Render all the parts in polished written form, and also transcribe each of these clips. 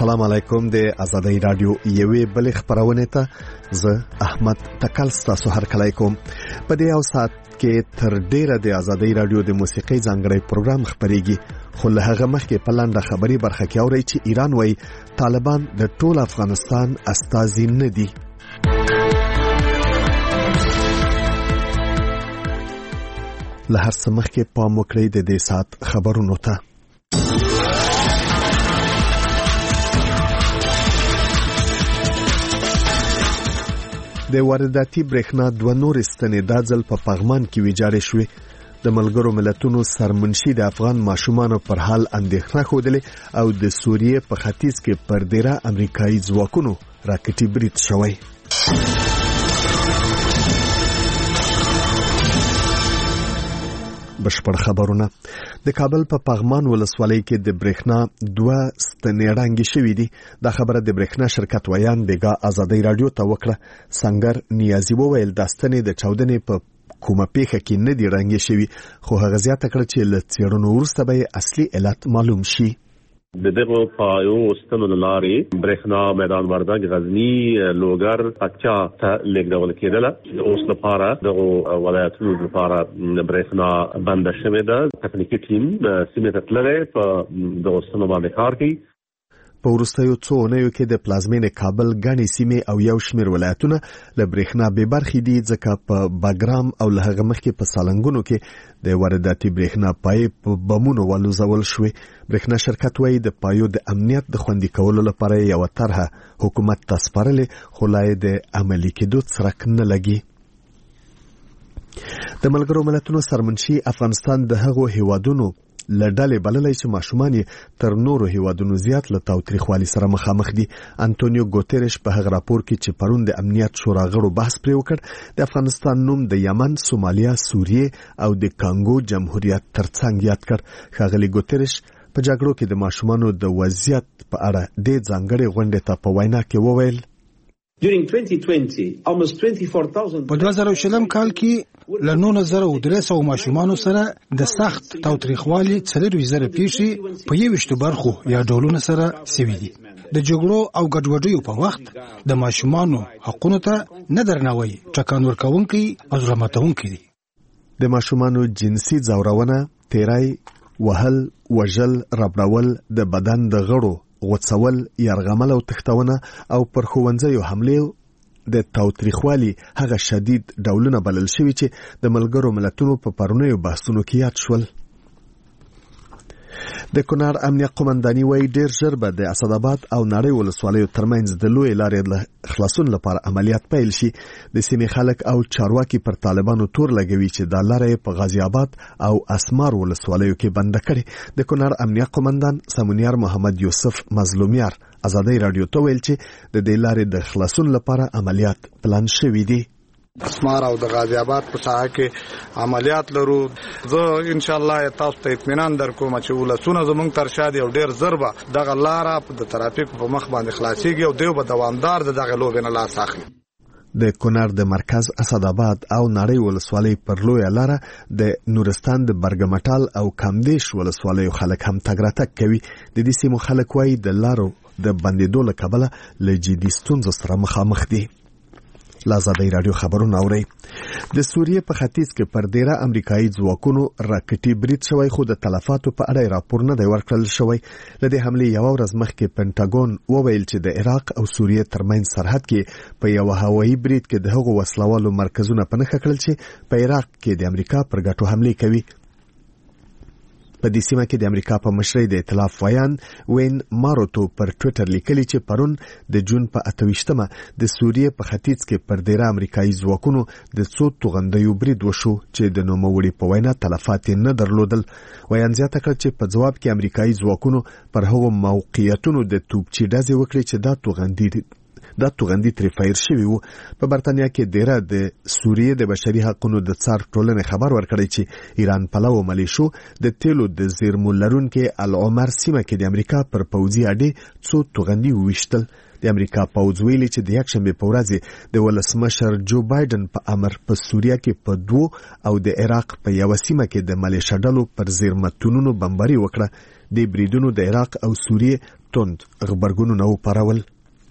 السلام علیکم د آزادۍ رادیو یوې بلې خبرونه ته زه احمد تکل ستاسو هرکلی کوم. په دې یو ساعت کې تر ډیره د آزادۍ رادیو د موسیقۍ ځانګړی پروګرام خبرېږي، خو له هغه مخکې په لنډه خبري برخه کې اورئ چې ایران وایي طالبان د ټول افغانستان استازي نه دي. له هر څه مخکې پام وکړئ د دې ساعت خبرونو ته. د وارداتي برېښنا دوه نورې ستنې دا ځل په پغمان کې ویجاړې شوې. د ملګرو ملتونو سرمنشي د افغان ماشومانو پر حال اندېښنه ښودلې او د سوریې په ختیځ کې پر ډیره امریکایي ځواکونو راکټي برید شوی. بشپړ خبرونه. د کابل په پغمان ولسوالۍ کې د برېښنا دوه ستنې ړنګې شوې دي. دا خبره د برېښنا شرکت ویان بیګا آزادۍ رادیو ته وکړه. سنگر نیازي وویل دا ستنې د چاودنې په کومه پیښه کې نه دي ړنګې شوي، خو هغه زیاته کړه چې له څېړنو وروسته به اصلي علت معلوم شي. د دغه پایو ستنو لارې برېښنا میدان وردګ غزنی لوګر اچا ته لګول کېدله. اوس لپاره د ولایتونو لپاره برېښنا بند شوې ده. تخنیکی ټیم سیمه ته تللی په دغه ستنو باندې کار کوي. په وروستیو څو اونیو کې د پلازمینې کابل ګڼې سیمې او یو شمېر ولایتونه له برېښنا بې برخې دي، ځکه په باګرام او له هغه مخکې په سالنګونو کې د وارداتي برېښنا پایې په بمونو ولوځول شوې. برېښنا شرکت وایي د پایو د امنیت د خوندي کولو لپاره یوه طرحه حکومت ته سپارلې، خو لا یې د عملي کېدو څرک نه لګي. د ملګرو ملتونو سرمنشي افغانستان د هغو هیوادونو لړډلې بللای چې ماشومان تر نورو هیوادونو زیات له تاوتریخوالي سره مخامخ دي. انټونیو ګوتریش په هغه راپور کې چې پرون د امنیت شورا غړو بحث پرې وکړ، د افغانستان نوم د یمن، سومالیا، سوریې او د کانګو جمهوریت ترڅنګ یاد کړ. ښاغلي ګوتریش په جګړو کې د ماشومانو د وضعیت په اړه د ځانګړې غونډې ته په وینا کې وویل: په 2020 کال کې له 9300 ماشومانو سره د سخت تاوتریخوالي 4000 پیښې په 21 برخو یا ډولونو سره سوي دي. د جګړو او ګډوډیو په وخت د ماشومانو حقونو ته نه درناوی ټکان ورکوونکي او ظلماتونکي دي. د ماشومانو جنسي ځورونه، تیرای، وهل، وژل، ربړول، د بدن د غړو غوڅول، یرغمل او تښتونه او پر ښوونځیو حملې د تاوتریخوالي هغه شدید ډولونه بلل شوي چې د ملګرو ملتونو په پرونیو بحثونو کې یاد شول. د کونړ امنیه قومنداني وایي ډیر ژر به د اسداباد او نړۍ ولسوالیو ترمنځ د لوی لارې خلاصون لپاره عملیات پیل شي. د سیمې خلک او چارواکي پر طالبانو تور لګوي چې دا لارې په غازی آباد او اسمار ولسوالیو کې بند کړي. د کونړ امنیه قومندان سمونیار محمد یوسف مظلومیار آزادۍ رادیو ته ویل چې د دې لارې د خلاصون لپاره عملیات پلان شوي دي. اسمار او د غازی آباد په ساحه کې عملیات لرو. زه ان شاء الله تاسو ته اطمینان درکوم چې ولسونه زمونږ تر شا دي او ډیر ضربه دغه لاره د ترافیک په مخ باندې خلاصيږي او دیو به دوامدار دغه لوبې نه لاس اخلي. د کونړ د مرکز اسداباد او نړۍ ولسوالۍ پر لویه لاره د نورستان د برګمټال او کامدیش ولسوالیو خلک هم تګ راتګ کوي. د دې سیمو خلک وایي د لارو د بندېدو له کبله له جدي ستونزو سره مخامخ دي. آزادۍ رادیو خبرونه اورئ. د سوریې په ختیځ کې پر ډیره امریکایي ځواکونو راکټي برید شوی، خو د تلفاتو په اړه راپور نه دی ورکړل شوی. له دې حملې یوه ورځ مخکې پنټاګون وویل چې د عراق او سوریې ترمنځ سرحد کې په یوه هوایي برید کې د هغو وسلوالو مرکزونه په نښه کړل چې په عراق کې د امریکا پر ګټو حملې کوي. په دې سیمه کې د امریکا په مشرۍ د ائتلاف ویان وین ماروتو پر ټویټر لیکلي چې پرون د جون په 28مه د سوریې په ختیځ کې پر ډیره امریکایي ځواکونو د څو توغندیو برید وشو چې د نوموړي په وینا تلفات نه درلودل. ویان زیاته کړ چې په ځواب کې امریکایي ځواکونو پر هغو موقعیتونو د توپچي ډزې وکړې چې دا توغندي ترې فایر شوي وو. په برتانیا کې ډیره د سوریې د بشري حقونو د څار ټولنې خبر ورکړی چې ایران پلوو ملیشو د تیلو د زیرمو لرونکي العمر سیمه کې د امریکا پر پوځي اډې څو توغندي وویشتل. د امریکا پوځ ویلي چې د یکشنبې په ورځ د ولسمشر جو بایدن په امر په سوریه کې په 2 او د عراق په یو سیمه کې د ملیشه ډلو پر زیرمتونونو بمباري وکړه. د بریدونو د عراق او سوریې توند غبرګونونه وپارول.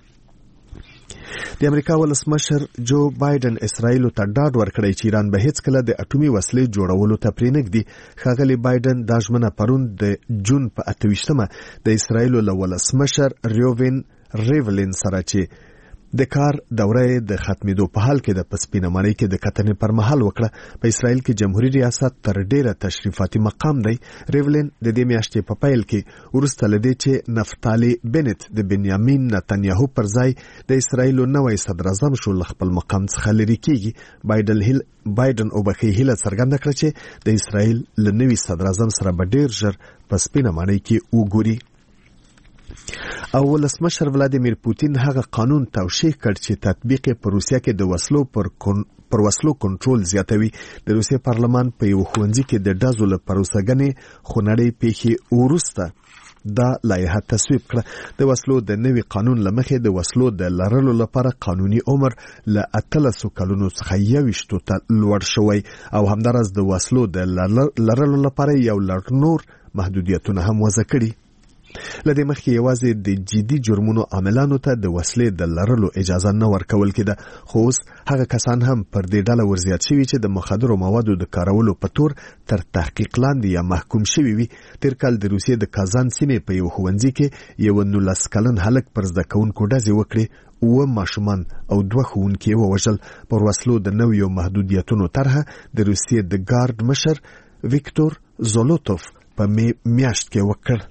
د امریکا ولسمشر جو بایدن اسرائیل ته ډاډ ورکړی چې ایران به هیڅ کله د اټومي وسلې جوړولو ته پرېنږدي. ښاغلی بایدن دا ژمنه پرون د جون په 28مه د اسرائیل له ولسمشر ریولین سره چې د کار دوره د ختمېدو په حال کې د پسپینه مړۍ کې د کتنې پر مهال وکړه. په اسرائیل کې جمهوریت ریاست تر ډیره تشریفاتي مقام دی. ریولین د دې میاشتې په پیل کې وروسته له دې چې نفتالي بنت د بنیامین نتنیاهو پر ځای د اسرائیل نوی صدر اعظم شو له خپل مقام څخه لرې کېږي. بایدن اوبخي هیله څرګنده کړه چې د اسرائیل له نوي صدر اعظم سره به ډیر ژر په سپینه مړۍ کې وګوري. او ولسمشر ولادیمیر پوتین هغه قانون توشیح کړ چې تطبیق په روسیه کې د وسلو پر وسلو کنټرول زیاتوي. د روسیې پارلمان په یو ښوونځي کې د ډزو له پروسهګنې خونړۍ پیښې وروسته دا لایحه تصویب کړه. د وسلو د نوي قانون له مخې د وسلو د لرلو لپاره قانوني عمر له 18 کلونو څخه 21 ته لوړ شوی او همدارس د وسلو د لرلو لپاره یو لړ نور محدودیتونه هم وضع کړي. لدې مخکې یوازې د جدي جرمونو عاملانو ته د وسلې د لرلو اجازه نه ورکول کېده، خو اوس هغه کسان هم پر دې ډله ورزیات شوي چې د مخدرو موادو د کارولو په تور تر تحقیق لاندې یا محکوم شوي وي. تیر کال د روسیې د کازان سیمې په یو ښوونځي کې یو 19 کلن هلک پر زده کوونکو ډزې وکړې، 7 ماشومان او 2 ښوونکي ووژل. پر وسلو د نویو محدودیتونو طرحه د روسیې د ګارد مشر ویکتور زولوتوف په میاشت کې وکړ.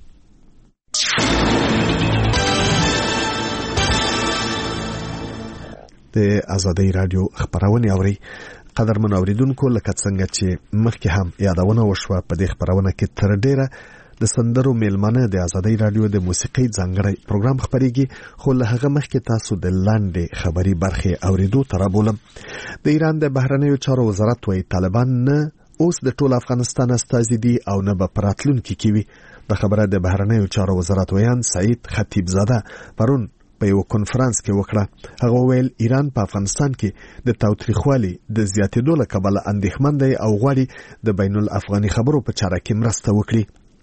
د آزادۍ رادیو خبرونه اوري. قدرمن اوریدونکو، لکه څنګه چې مخکې هم یادونه وشوه، په دې خبرونه کې تر ډیره د سندرو میلمانه د آزادۍ رادیو د موسیقۍ ځانګړی پروګرام خبرېږي، خو له هغه مخکې تاسو د لاندې خبري برخې اوریدو ته رابولم. د ایران د بهرنیو چارو وزارت وايي طالبان نه اوس د ټول افغانستان استازي دي او نه به په راتلونکي کې وي. د خبره د بهرنیو چارو وزارت ویان سعید خطیبزاده پرون په یو کنفرانس کې وکړه. هغه ویل ایران په افغانستان کې د تاوتریخوالي د زیاتېدو له کبله اندېښمن دی او غواړي د بین الافغاني خبرو په چاره کې مرسته وکړي.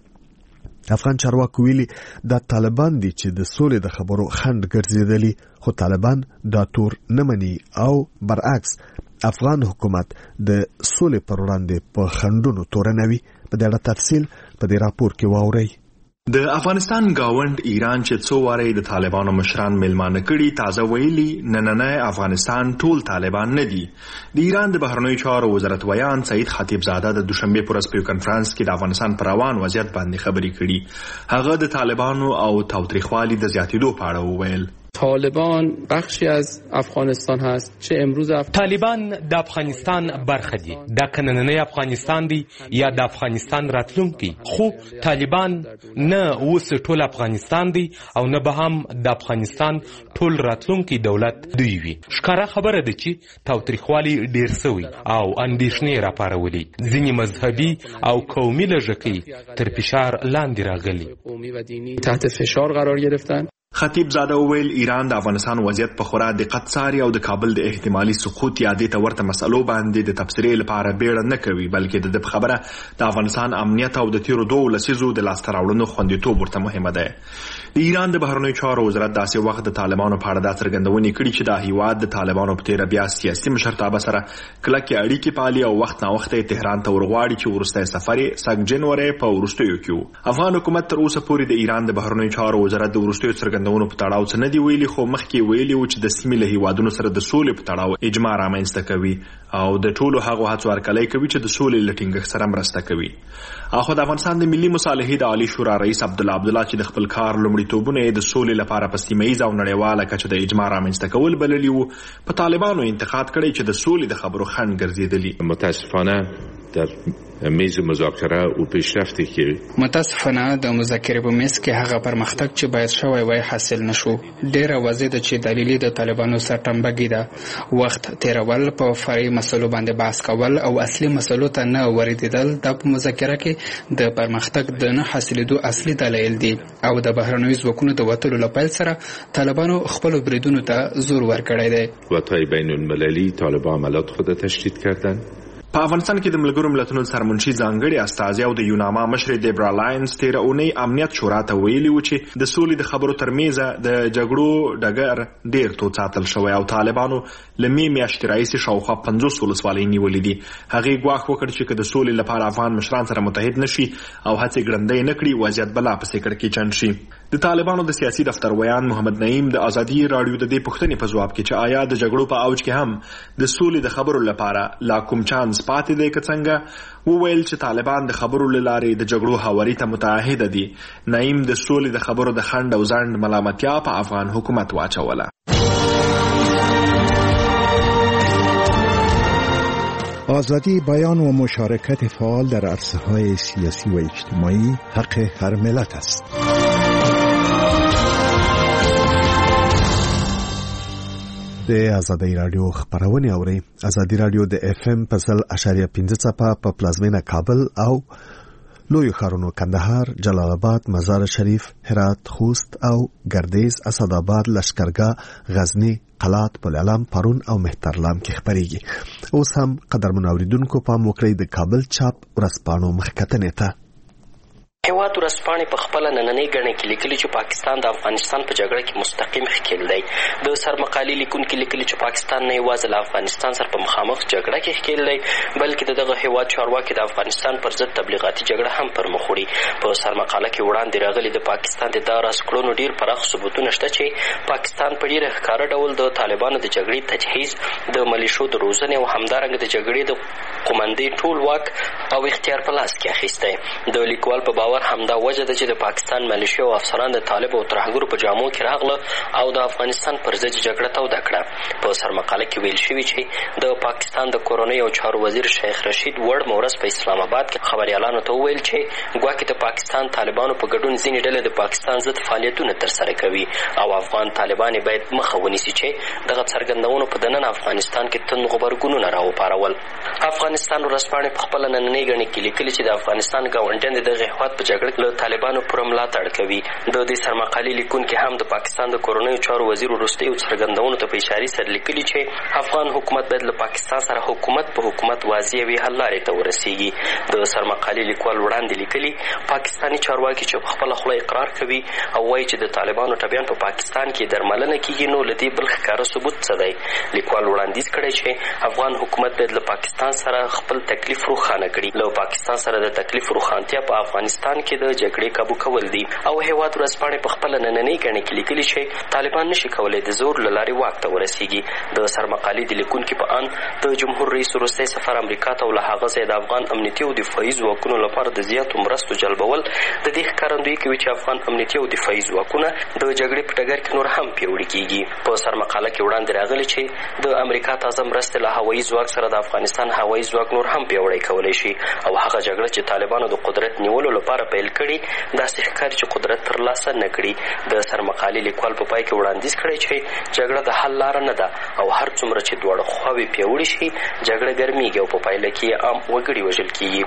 افغان چارواکو ویلي دا طالبان دي چې د سولې د خبرو خنډ ګرځېدلي، خو طالبان دا تور نه مني او برعکس افغان حکومت د سولې پر وړاندې په خنډونو تورنوي. په دې اړه تفصیل په دې راپور کې واورئ. د افغانستان گاوند ایران چې څو واره د طالبانو مشران میلمانه کړي، تازه ویلي نننی افغانستان ټول طالبان نه دي. د ایران د بهرنیو چارو وزارت ویان سعید خطیبزاده د دوشنبه پر ورځ په کنفرانس کې د افغانستان پر روان وضعیت باندې خبرې کړي. هغه د طالبانو او تاوتریخوالي د زیاتېدو په اړه وویل. طالبان بخشی از افغانستان هست، چه امروز طالبان د افغانستان برخه دي، د کنننی افغانستان دي یا د افغانستان راتلونکي، خو طالبان نه اوس ټول افغانستان دي او نه به هم د افغانستان ټول راتلونکي دولت دوی وي. ښکاره خبره ده چې تاوتریخوالي ډیر سوی او اندېښنې راپارولې، ځینې مذهبي او قومي لږکۍ تر فشار لاندې راغلي، قومي و دینی تحت فشار قرار گرفتن. خطیب زاده ویل ایران د افغانستان وضعیت په خورا دقت څاري او د کابل د احتمالي سقوط یا د ورته مسلو باندې د تفسیر لپاره بیړه نه کوي، بلکې د خبره د افغانستان امنیت او د تیرو 2 لسیزو د لاسته راوړنو خوندیتوب ورته مهمه ده. د ایران د بهرنیو چارو وزارت داسې وخت د طالبانو په اړه دا څرګندونې کړي چې د هیواد د طالبانو په تیر بیا سیاسي مشرتابه سره کلکې اړیکې پالي او وخت نا وخت تهران ته ورغواړي چې ورسته سفر سګ جنوري په ورستیو کې. افغان حکومت تر اوسه پورې د ایران د بهرنیو چارو وزارت د ورستیو څرګندونو په تړاو څه نه دی ویلي، خو مخکې ویلي و چې د سیمې له هیوادونو سره د سولې په تړاو اجماع رامنځته کوي او د ټولو هغو هڅو هرکلی کوي چې د سولې له ټینګښت سره مرسته کوي. اخو د افغانستان د ملي مصالحې د عالی شورا رئیس عبدالله چې د خپل کار لومړیتوبونه د سولې لپاره په سیمه ییزه او نړیواله کچه د اجماع رامنځته کول بللي وو، په طالبانو انتقاد کړی چې د سولې د خبرو خنډ ګرځېدلي. متاسفانه در میز مذاکره او پیشرفتی که متاسفانه د مذاکره په میز کې هغه پرمختګ چې باید شوی وای حاصل نشو. ډیره واضح ده چې دلیل د طالبانو سرټمبګي ده، وخت تیرول، په فرعي مسلو باندې بحث کول او اصلي مسلو ته نه ورېدل د مذاکره کې د پرمختګ د نه حاصلېدو اصلي دلایل دي او د بهرنیو ځواکونو د وټولو لپاره سره طالبانو خپل بریدونو ته زور ورکړی دی. وقایع بین المللی طالبان عملیات خود تشدید کردند. په افغانستان کې د ملګرو ملتونو سرمنشي ځانګړي استازي او د یوناما مشر دیبرا لاینز تیر اونۍ امنیت شورا ته ویلي و چې د سولې د خبرو ترمنځ د جګړو ډګر ډیر توڅ ساتل شوی او طالبانو لمې میاشتې راهیسې شاوخوا 50 ولسوالۍ نیولې دي. هغې ګواښ وکړ چې که د سولې لپاره افغان مشران سره متحد نشي او هڅې ګړندۍ نه کړي وضعیت بلا پسې کړکېچن شي. د طالبانو د سیاسي دفتر ویان محمد نعیم د ازادي رادیو د دې پوښتنې په ځواب کې چې آیا د جګړو په اوج کې هم د سولې د خبرو لپاره لا کوم چانس پاتې دی که څنګه، وویل چې طالبان د خبرو له لارې د جګړو هواري ته متعهد دي. نعیم د سولې د خبرو د خنډ او ځنډ ملامتیا په افغان حکومت واچوله. آزادی بیان و مشارکت فعال در عرصه‌های سیاسی و اجتماعی حق هر ملت است. د ازادي رادیو خبرونه اوري. ازادي رادیو د FM په 0.5 څپه په پلازمینه کابل او لوی ښارونو کندهار، جلال آباد، مزار شریف، هرات، خوست او ګردیز، اسداباد، لشکرګاه، غزنی، قلات، پلعلم، پرون او مهترلام کې خبريږي. اوس هم قدرمن اوریدونکو پام وکړئ د کابل چاپ ورځپاڼو مخکتنې ته. هیواد ورځپاڼې په خپله نننۍ ګڼه کې لیکلي چې پاکستان د افغانستان په جګړه کې مستقیم ښکیل دی. د سرمقالې لیکونکي لیکلي چې پاکستان نه یوازې له افغانستان سره په مخامخ جګړه کې ښکیل دی بلکې د دغه هیواد چارواکي د افغانستان پر ضد تبلیغاتي جګړه هم پر مخ وړي. په سرمقاله کې وړاندې راغلي د پاکستان د دا راز کړنو ډېر پراخ ثبوتونه شته چې پاکستان په ډېره ښکاره ډول د طالبانو د جګړې تجهیز، د ملیشو د روزنې او همدارنګه د جګړې د قومندې ټول واک او اختیار په لاس کې اخیستی. د لیکوال په باور همدا وجه ده چې د پاکستان ملیشیا او افسران د طالب او ترهګرو په جامو کې راغله او د افغانستان پر ضد جګړه توده کړه. په سرمقاله کې ویل شوي چې د پاکستان د کورنۍ او چارو وزیر شیخ رشید وړ مورز په اسلام آباد کې خبريالانو ته وویل چې ګواکې د پاکستان طالبانو په ګډون ځینې ډلې د پاکستان ضد فعالیتونه ترسره کوي او افغان طالبان باید مخه ونیسي چې دغه څرګندونو په دننه افغانستان کې تند غبرګونونه راوپارول. افغانستان ورځپاڼې په خپله نننۍ ګڼې کې لیکلي چې د افغانستان ګاونډیان د دغه هېواد په جګړه کې له طالبانو پوره ملاتړ کوي. د دې سرمقالې لیکونکي هم د پاکستان د کورنیو چارو وزیر وروستیو څرګندونو ته په اشارې سره لیکلي چې افغان حکومت باید له پاکستان سره حکومت په حکومت واضح وي حل لارې ته ورسیږي. د سرمقالې لیکوال وړاندې لیکلي پاکستاني چارواکي چې په خپله خوله اقرار کوي او وایي چې د طالبانو ټپیان په پاکستان کې درملنه کیږي نو له دې بل ښکاره ثبوت څه دی؟ لیکوال وړاندیز کړی چې افغان حکومت باید له پاکستان سره خپل تکلیف روښانه کړي. له پاکستان سره د تکلیف روښانتیا په افغانستان کې د جګړې کابو کول دي. او هیواد ورځپاڼې په خپله نننۍ ګڼې کې لیکلي چې طالبان نشي کولی د زور له لارې واک ته ورسیږي. د سرمقالې د لیکونکي په ان د جمهور رئیس وروستی سفر امریکا ته او له هغه ځایه د افغان امنیتي او دفاعي ځواکونو لپاره د زیاتو مرستو جلبول د دې ښکارندویي کوي چې افغان امنیتي او دفاعي ځواکونه د جګړې په ډګر کې نور هم پیاوړي کیږي. په سرمقاله کې وړاندې راغلي چې د امریکا تازه مرستې له هوایي ځواک سره د افغانستان هوایي ځواک نور هم پیاوړی کولی شي او هغه جګړه چې طالبانو د قدرت نیولو لپاره پیل کړي داسې ښکاري چې قدرت ترلاسه نه کړي. د سرمقالې لیکوال په پای کې وړاندیز کړی چې جګړه د حل لاره نه ده او هر څومره چې دواړه خواوې پیاوړي شي جګړه ګرمیږي او په پایله کې عام وګړي وژل کیږي.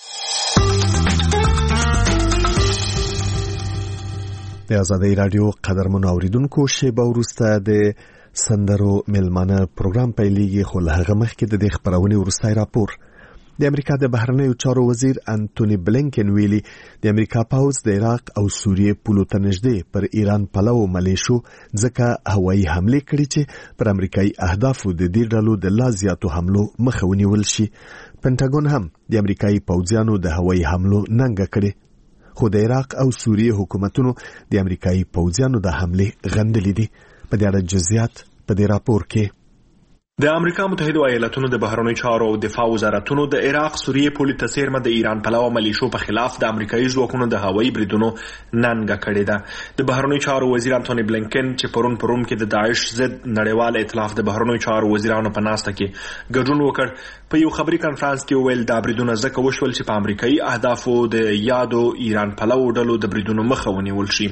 د ازادي رادیو قدرمن اوریدونکو شیبه وروسته د سندرو ملمانه پروګرام پیلېږي خو له هغه مخکې د دې خبرونې وروستی راپور. د امریکا د بهرنیو چارو وزیر انټونی بلینکن ویلي د امریکا پوځ د عراق او سوریې پولو ته نږدې پر ایران پلو ملیشو ځکه هوایي حملې کړي چې پر امریکایي اهدافو د دې ډلو د لا زیاتو حملو مخه ونیول شي. پنټاګون هم د امریکایي پوځیانو د هوایي حملو ننګه کړي خو د عراق او سوریې حکومتونو د امریکایي پوځیانو د حملې غندلې دي. په دې اړه جزئیات په دې راپور کې. د امریکا متحده ایالاتونو د بهرنیو چارو او دفاع وزارتونو د عراق سوریې پولې ته څیرمه د ایران پلوه ملیشو په خلاف د امریکایي ځواکونو د هوایي بریدونو ننګه کړې ده. د بهرنیو چارو وزیر انټونی بلینکن چې پرون کې د داعش ضد نړیوال ائتلاف د بهرنیو چارو وزیرانو په ناسته کې ګډون وکړ په یو خبري کانفرنس کې ویل دا بریدونه ځکه وشول چې په امریکایي اهدافو د یادو ایران پلوه ډلو د بریدونو مخه ونیول شي.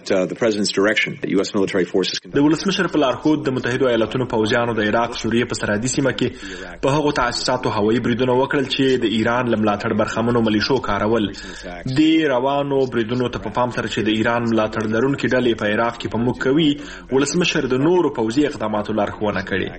د ولسمشر په لارښود د متحده ایالاتونو پوځیانو د عراق سوریې په سرحدي سیمه کې په هغو تاسیساتو هوایي بریدونه وکړل چې د ایران له ملاتړ برخمنو ملیشو کارول. د روانو بریدونو ته په پام سره چې د ایران ملاتړ لرونکي ډلې په عراق کې په موږ کوي ولسمشر د نورو پوځي اقداماتو لارښوونه کړې.